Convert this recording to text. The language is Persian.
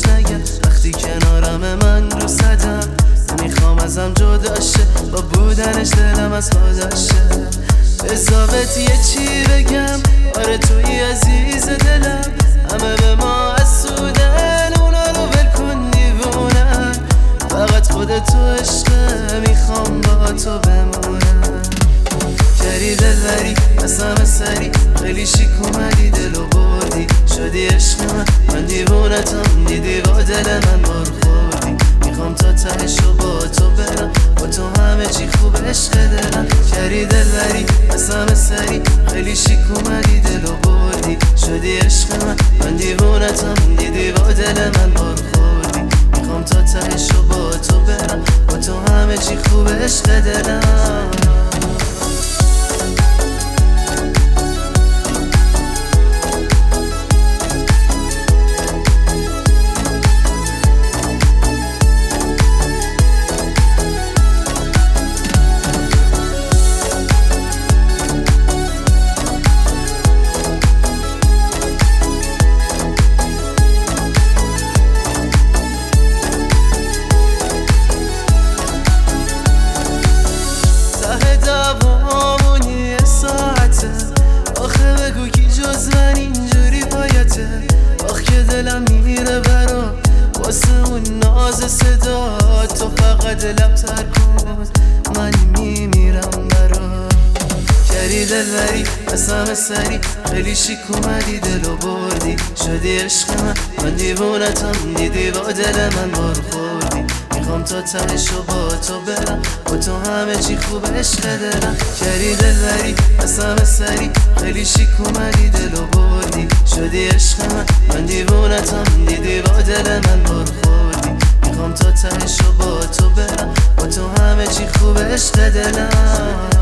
نگم وقتی کنارم من رو صدم میخوام ازم جدا شه با بودنش دلم از خودشه بزابت یه چی بگم آره توی عزیز دلم همه به ما حسودن اونا رو ول کن دیوونن فقط خودتو عشقه میخوام با تو بمونم کری دلبری از همه سری خیلی شیک اومدی دلو بردی شدی عشق من دیوونتم دیدی با دل من بار خوردی میخوام تا تهشو با تو برم با تو همه چی خوب عشق دلم کری دلبری از همه سری خیلی شیک اومدی دلو بردی شدی عشق من دیوونتم دیدی با دل من بار خوردی میخوام تا تهشو با تو برم با تو همه چی خوب عشق دلم دلم میره برا واسه اون ناز صدا تو فقط لب تر کن من میمیرم برا کری دلبری از همه سری خیلی شیک اومدی دلو بردی شدی عشق من دیوونتم دیدی با دل من بار خوردی میخوام تا تهشو با تو برم با تو همه چی خوب عشق دلم کری دلبری از همه سری خیلی شیک اومدی دلو بردی شدی عشق من دیوونتم دیدی با دل من بار خوردی میخوام تا تهشو با تو برم با تو همه چی خوب عشق دلم